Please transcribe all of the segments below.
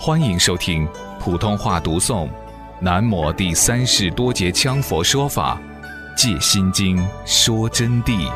欢迎收听普通话读诵南摩第三世多杰羌佛说法借心经说真谛。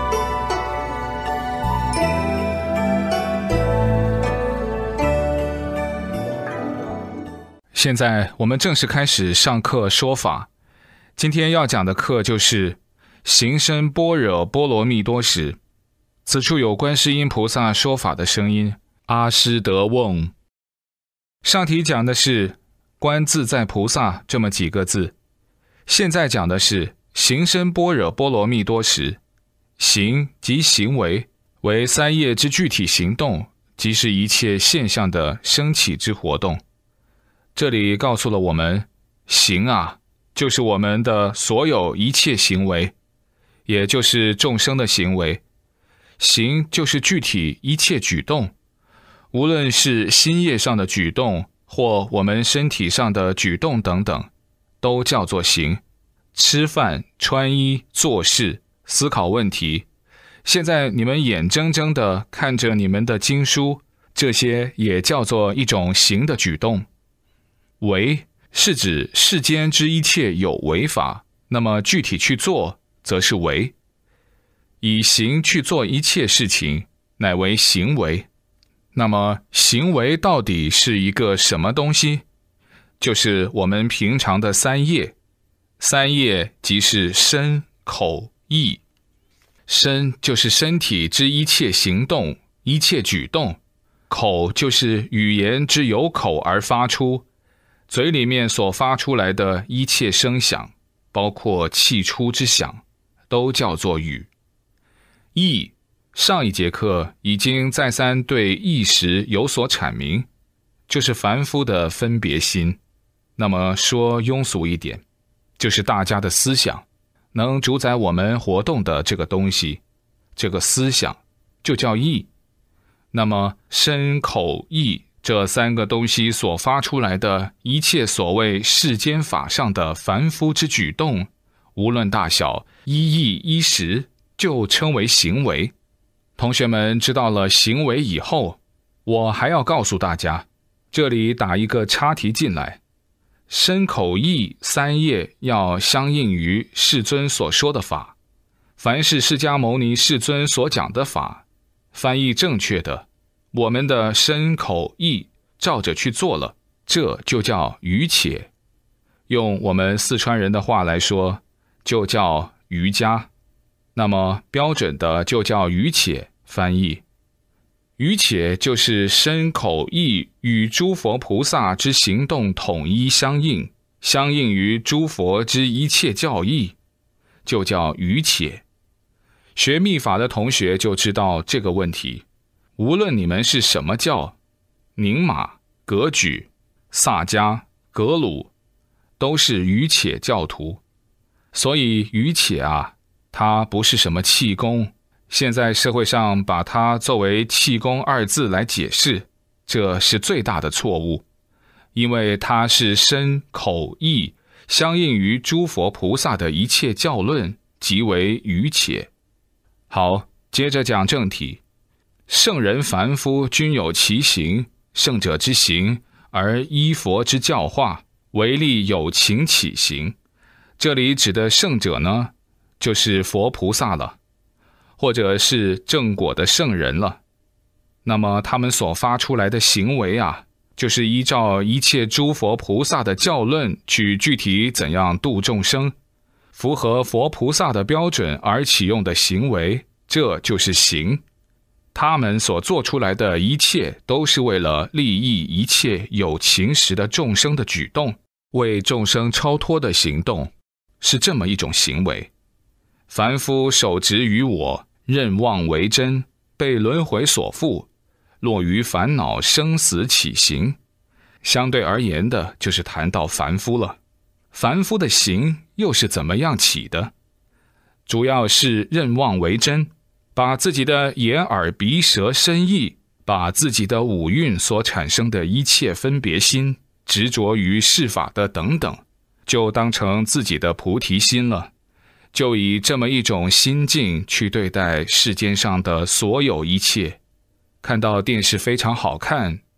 现在我们正式开始上课说法。今天要讲的课就是行深般若波罗蜜多时。此处有观世音菩萨说法的声音。阿师得嗡。上题讲的是观自在菩萨这么几个字，现在讲的是行深般若波罗蜜多时。行即行为，为三业之具体行动，即是一切现象的升起之活动。这里告诉了我们，行啊，就是我们的所有一切行为，也就是众生的行为。行就是具体一切举动，无论是心业上的举动，或我们身体上的举动等等，都叫做行。吃饭、穿衣、做事、思考问题，现在你们眼睁睁地看着你们的经书，这些也叫做一种行的举动。为是指世间之一切有为法，那么具体去做则是为。以行去做一切事情，乃为行为。那么行为到底是一个什么东西？就是我们平常的三业。三业即是身、口、意。身就是身体之一切行动、一切举动。口就是语言之由口而发出，嘴里面所发出来的一切声响，包括气出之响，都叫做语。意，上一节课已经再三对意识有所阐明，就是凡夫的分别心。那么说庸俗一点，就是大家的思想，能主宰我们活动的这个东西，这个思想就叫意。那么身、口、意这三个东西所发出来的一切所谓世间法上的凡夫之举动，无论大小，一意一时，就称为行为。同学们知道了行为以后，我还要告诉大家，这里打一个插题进来，身口意三业要相应于世尊所说的法。凡是释迦牟尼世尊所讲的法，翻译正确的，我们的身口意照着去做了，这就叫瑜伽。用我们四川人的话来说，就叫瑜伽。那么标准的就叫瑜伽翻译。瑜伽就是身口意与诸佛菩萨之行动统一相应，相应于诸佛之一切教义，就叫瑜伽。学密法的同学就知道这个问题，无论你们是什么教，宁玛、格举、萨迦、格鲁，都是瑜伽教徒。所以瑜伽啊，它不是什么气功，现在社会上把它作为气功二字来解释，这是最大的错误。因为它是身口意相应于诸佛菩萨的一切教论，即为瑜伽。好，接着讲正题。圣人凡夫均有其行，圣者之行，而依佛之教化，唯利有情起行。这里指的圣者呢，就是佛菩萨了，或者是正果的圣人了。那么他们所发出来的行为啊，就是依照一切诸佛菩萨的教论去具体怎样度众生，符合佛菩萨的标准而启用的行为，这就是行。他们所做出来的一切都是为了利益一切有情识的众生的举动，为众生超脱的行动，是这么一种行为。凡夫守执于我，任妄为真，被轮回所缚，落于烦恼生死起行。相对而言的就是谈到凡夫了。凡夫的行又是怎么样起的？主要是任妄为真，把自己的眼耳鼻舌身意，把自己的五蕴所产生的一切分别心，执着于世法的等等，就当成自己的菩提心了。就以这么一种心境去对待世间上的所有一切。看到电视非常好看，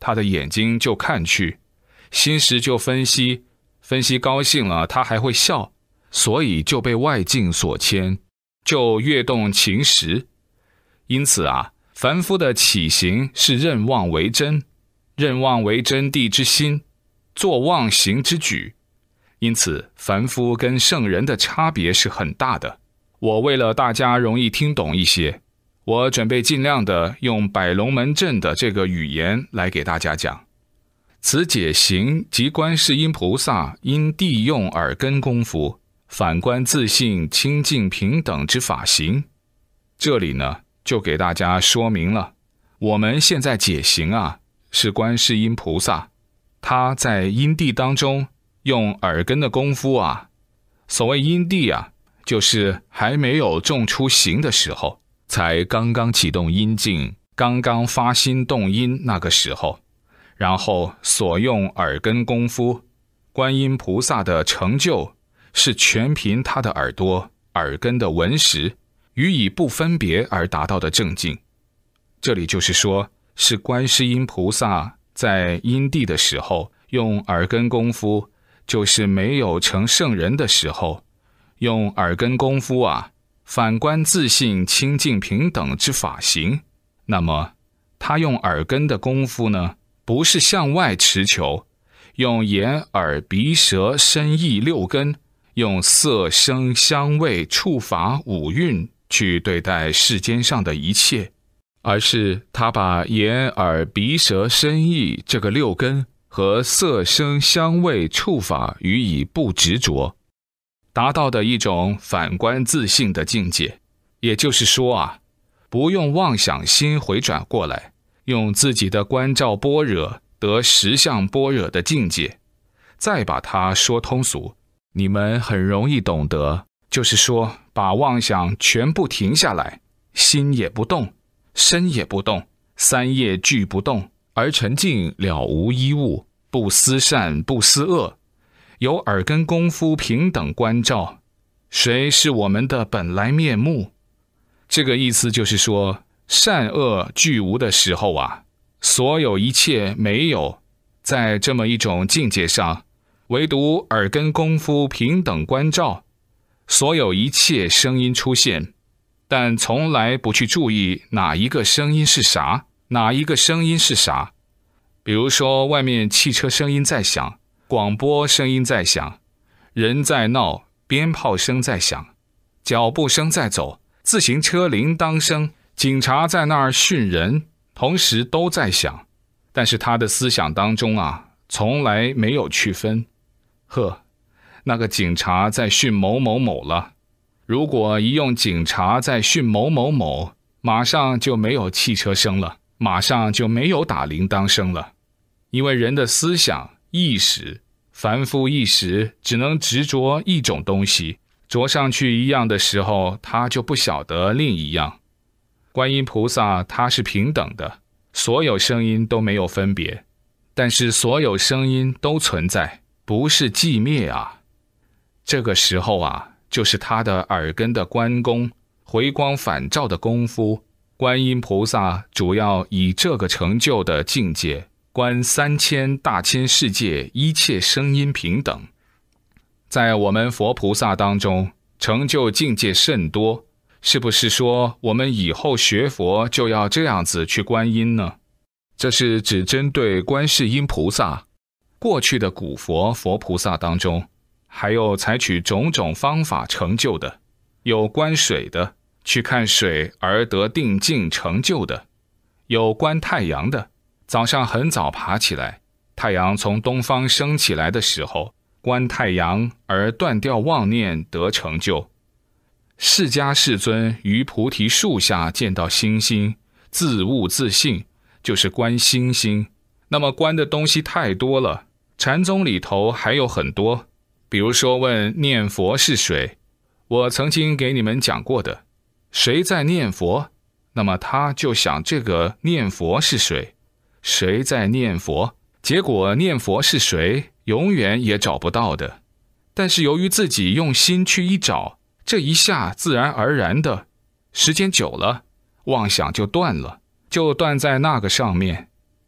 他的眼睛就看去，心识就分析，分析高兴了，他还会笑，所以就被外境所牵，就跃动情识。因此啊，凡夫的起行是认妄为真，认妄为真谛之心，做妄行之举。因此凡夫跟圣人的差别是很大的。我为了大家容易听懂一些，我准备尽量的用百龙门阵的这个语言来给大家讲。此解行即观世音菩萨因谛用耳根功夫，反观自性清净平等之法行。这里呢就给大家说明了，我们现在解行啊，是观世音菩萨，他在因地当中用耳根的功夫啊。所谓因地啊，就是还没有种出行的时候，才刚刚启动因境，刚刚发心动因那个时候，然后所用耳根功夫。观音菩萨的成就是全凭他的耳朵、耳根的闻识予以不分别而达到的正境。这里就是说，是观世音菩萨在因地的时候用耳根功夫，就是没有成圣人的时候用耳根功夫啊，反观自性清净平等之法行。那么他用耳根的功夫呢，不是向外持求，用眼耳鼻舌身意六根，用色声香味触法五蕴去对待世间上的一切，而是他把眼耳鼻舌身意这个六根和色声香味触法予以不执着，达到的一种反观自性的境界。也就是说啊，不用妄想心回转过来，用自己的观照般若得实相般若的境界，再把它说通俗，你们很容易懂得。就是说，把妄想全部停下来，心也不动，身也不动，三业俱不动，而沉静了无一物，不思善不思恶，有耳根功夫平等观照，谁是我们的本来面目。这个意思就是说，善恶俱无的时候啊，所有一切没有，在这么一种境界上，唯独耳根功夫平等观照，所有一切声音出现，但从来不去注意哪一个声音是啥，哪一个声音是啥。比如说外面汽车声音在响，广播声音在响，人在闹，鞭炮声在响，脚步声在走，自行车铃铛声，警察在那儿训人，同时都在响。但是他的思想当中啊，从来没有区分。那个警察在训某某某了，如果一用警察在训某某某，马上就没有汽车声了，马上就没有打铃铛声了。因为人的思想意识，凡夫意识只能执着一种东西，着上去一样的时候，他就不晓得另一样。观音菩萨他是平等的，所有声音都没有分别，但是所有声音都存在，不是寂灭啊。这个时候啊，就是他的耳根的观功，回光返照的功夫。观音菩萨主要以这个成就的境界，观3000大千世界一切声音平等。在我们佛菩萨当中，成就境界甚多，是不是说我们以后学佛就要这样子去观音呢？这是只针对观世音菩萨。过去的古佛菩萨当中，还有采取种种方法成就的，有观水的，去看水而得定境成就的，有观太阳的，早上很早爬起来，太阳从东方升起来的时候，观太阳而断掉妄念得成就。释迦世尊于菩提树下见到星星，自悟自性，就是观星星。那么观的东西太多了，禅宗里头还有很多。比如说问念佛是谁，我曾经给你们讲过的，谁在念佛，那么他就想这个念佛是谁，谁在念佛，结果念佛是谁永远也找不到的。但是由于自己用心去一找，这一下自然而然的，时间久了，妄想就断了，就断在那个上面。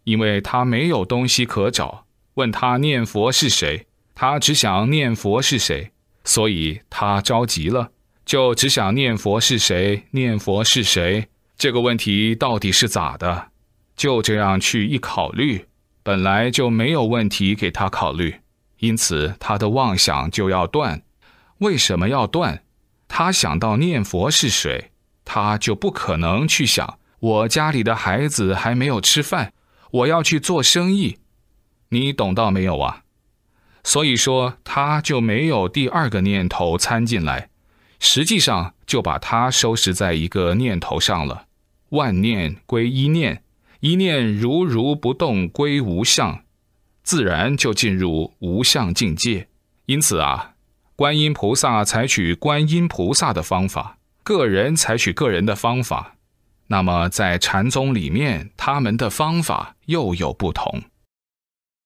因为他没有东西可找，问他念佛是谁，他只想念佛是谁，所以他着急了，就只想念佛是谁，念佛是谁，这个问题到底是咋的？就这样去一考虑，本来就没有问题给他考虑，因此他的妄想就要断。为什么要断？他想到念佛是谁，他就不可能去想我家里的孩子还没有吃饭，我要去做生意。你懂到没有啊？所以说他就没有第二个念头参进来，实际上就把它收拾在一个念头上了。万念归一念，一念如如不动归无相，自然就进入无相境界。因此啊，观音菩萨采取观音菩萨的方法，个人采取个人的方法，那么在禅宗里面，他们的方法又有不同。